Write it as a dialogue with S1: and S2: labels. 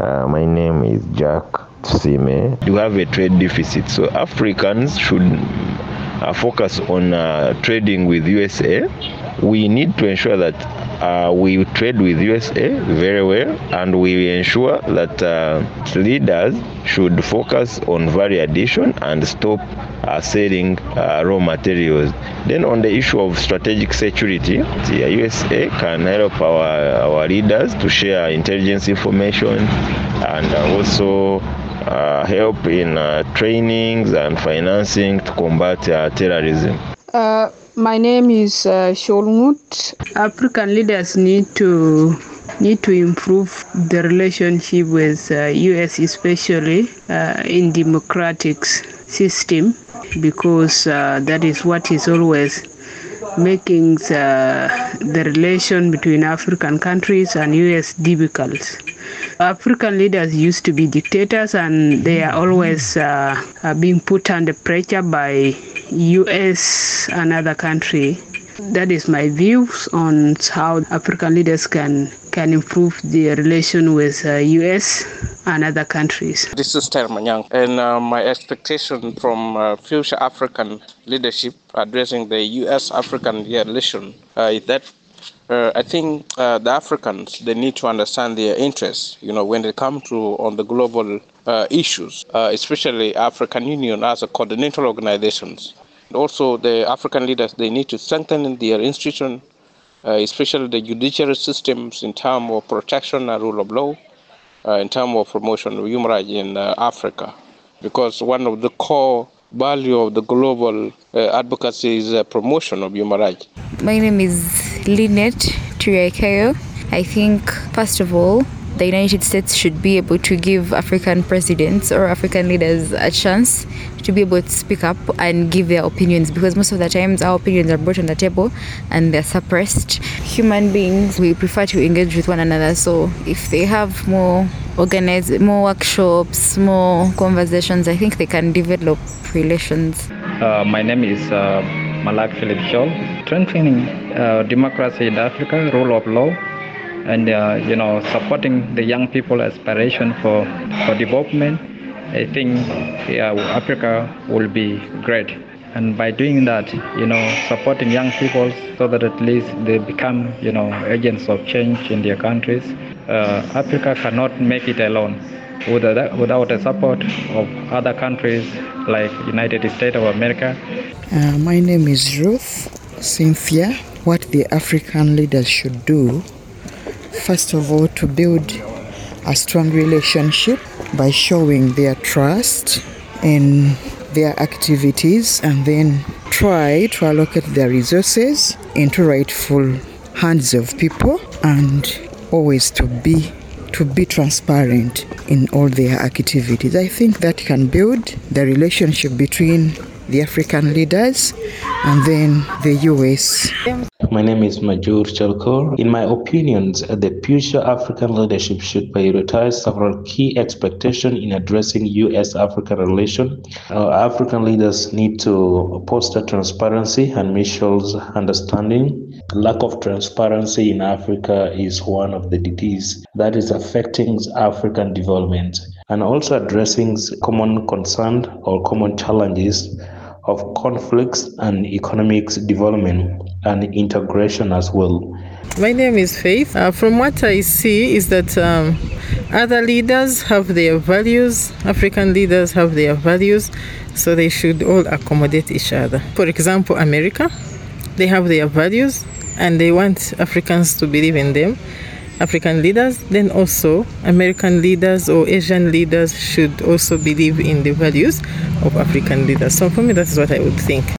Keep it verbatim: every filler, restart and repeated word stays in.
S1: Uh, my name is Jack Sime. We have a trade deficit, so Africans should uh, focus on uh, trading with U S A. We need to ensure that uh, we trade with U S A very well, and we ensure that uh, leaders should focus on value addition and stop uh, selling uh, raw materials. Then on the issue of strategic security, the U S A can help our, our leaders to share intelligence information and uh, also uh, help in uh, trainings and financing to combat uh, terrorism.
S2: Uh, my name is uh, Sholmut. African leaders need to need to improve the relationship with uh, U S, especially uh, in democratic system, because uh, that is what is always making the, the relation between African countries and U S difficult. African leaders used to be dictators, and they are always uh, being put under pressure by U S and other country. That is my views on how African leaders can can improve their relation with uh, U S and other countries.
S3: This is Termanyang, and uh, my expectation from uh, future African leadership addressing the U S-African relation uh, is that uh, I think uh, the Africans, they need to understand their interests, you know, when they come to on the global uh, issues, uh, especially African Union as a coordinator organizations. Also, the African leaders, they need to strengthen their institution, uh, especially the judiciary systems in terms of protection and rule of law, uh, in terms of promotion of human rights in uh, Africa. Because one of the core value of the global uh, advocacy is uh, promotion of human rights.
S4: My name is Lynette Turiakayo. I think, first of all, the United States should be able to give African presidents or African leaders a chance to be able to speak up and give their opinions, because most of the times our opinions are brought on the table and they're suppressed. Human beings, we prefer to engage with one another, so if they have more organized, more workshops, more conversations, I think they can develop relations.
S5: Uh, my name is uh, Malak Philip Shaw. Strengthening uh, democracy in Africa, rule of law, and uh, you know, supporting the young people aspiration for, for development. I think yeah, Africa will be great. And by doing that, you know, supporting young people so that at least they become, you know, agents of change in their countries. Uh, Africa cannot make it alone without, without the support of other countries like United States of America.
S6: Uh, my name is Ruth Cynthia. What the African leaders should do, first of all, to build a strong relationship by showing their trust in their activities, and then try to allocate their resources into rightful hands of people, and always to be to be transparent in all their activities. I think that can build the relationship between the African leaders and then the U S.
S7: My name is Majur Chalkor. In my opinions, the future African leadership should prioritize several key expectations in addressing U S-African relations. Uh, African leaders need to foster transparency and mutual understanding. Lack of transparency in Africa is one of the diseases that is affecting African development, and also addressing common concerns or common challenges of conflicts and economic development and integration as well.
S8: My name is Faith. Uh, from what I see is that um, other leaders have their values, African leaders have their values, so they should all accommodate each other. For example, America, they have their values and they want Africans to believe in them. African leaders, then also American leaders or Asian leaders should also believe in the values of African leaders. So for me, that is what I would think.